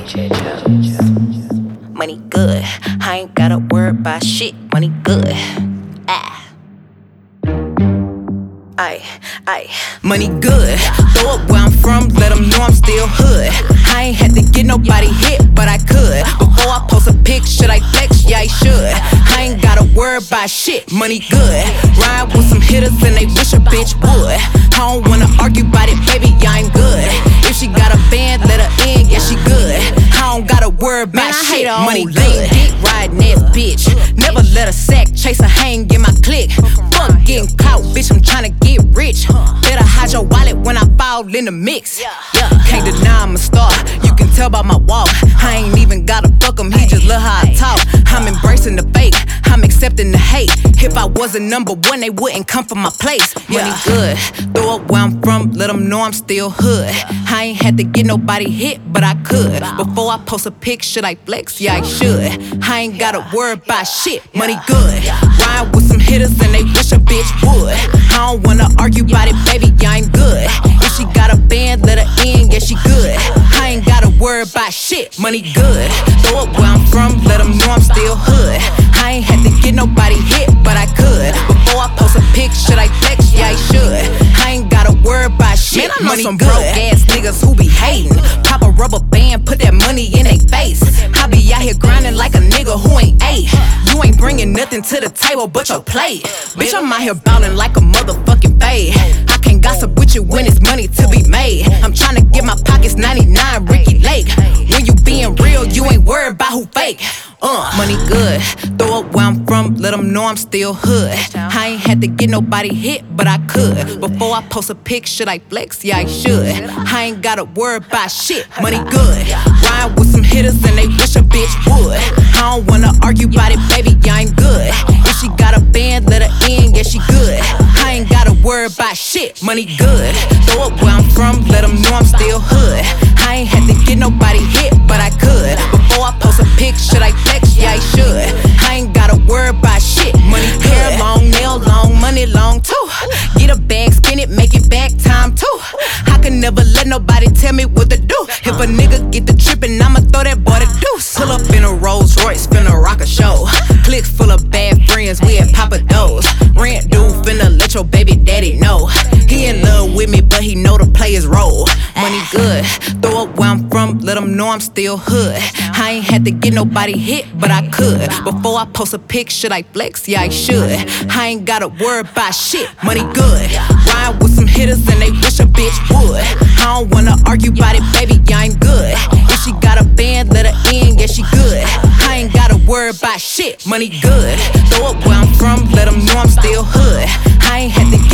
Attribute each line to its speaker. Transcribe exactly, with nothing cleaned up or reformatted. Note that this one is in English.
Speaker 1: Money good, I ain't gotta worry about shit. Money good, ah. Ay, ay, money good. Throw it where I'm from, let them know I'm still hood. I ain't had to get nobody hit, but I could. Before I post a pic, should I flex? Yeah, I should. I ain't gotta worry about shit, money good. Ride with some hitters and they wish a bitch would. I don't wanna argue about it, baby, I'm good. If she got a band, let her in, yeah, she good. I don't gotta worry about shit, money good. Dick riding ass bitch, never let a sack chase a hang in my clique. Fuck getting caught, bitch, I'm tryna get rich. Better hide your wallet when I fall in the mix. Yeah, can't deny I'm a star, you can tell by my walk. I ain't even gotta fuck him, he just love how I talk. I'm embracing the fake, I'm accepting the hate. If I wasn't number one, they wouldn't come from my place. Money good, throw up where I'm from, let them know I'm still hood. I ain't had to get nobody hit, but I could. Before I post a pic, should I flex? Yeah, I should. I ain't gotta worry about shit, money good. Ride with some hitters and they wish a bitch would. I don't wanna argue about it, baby, yeah, I'm good. If she got a band, let her in, yeah, she good. I ain't gotta worry about shit, money good. Throw up where I'm from, let them know I'm still hood. I ain't had to get nobody hit, but I could. Before I post a pic, should I flex? Yeah, I should. I ain't gotta worry about shit, man, I know money some good. Broke ass niggas who be hating. Pop a rubber band, put that money in they face. I be out here grinding like a nigga who ain't ate. You ain't bringing nothing to the table but your plate. Bitch, I'm out here ballin' like a motherfucking babe. I can't gossip with you when it's money to be made. I'm tryna get my pockets ninety-nine Ricky Lake. When you being real, you ain't worried about who fake. Uh, money good, throw up where I'm from, let them know I'm still hood. I ain't had to get nobody hit, but I could. Before I post a pic, should I flex? Yeah, I should. I ain't gotta worry about shit, money good. Ride with some hitters and they wish a bitch would. I don't wanna argue about it, baby, yeah, I'm good. If she got a band, let her in, yeah, she good. I ain't gotta worry about shit, money good. Throw up where I'm from, let them know I'm still hood. I ain't had to get nobody hit, but I could. Before I post a pic, should I flex? Yeah, I should. I ain't gotta worry about shit, money good. Hair long, nail long, money long too. Get a bag, spin it, make it back time too. I can never let nobody tell me what to do. If a nigga get the trippin', I'ma throw that boy the deuce. Pull up in a Rolls Royce, finna rock a show. Click full of bad friends, we at Papa Do's. Rent dude finna let your baby daddy know. He in love with me, but he know to play his role. Money good, throw up where I'm from, let them know I'm still hood. I ain't had to get nobody hit, but I could. Before I post a pic, should I flex? Yeah, I should. I ain't gotta worry about shit, money good. Ride with some hitters and they wish a bitch would. I don't wanna argue about it, baby, yeah, I'm good. If she got a band, let her in, yeah, she good. I ain't gotta worry about shit, money good. Throw up where I'm from, let them know I'm still hood. I ain't had to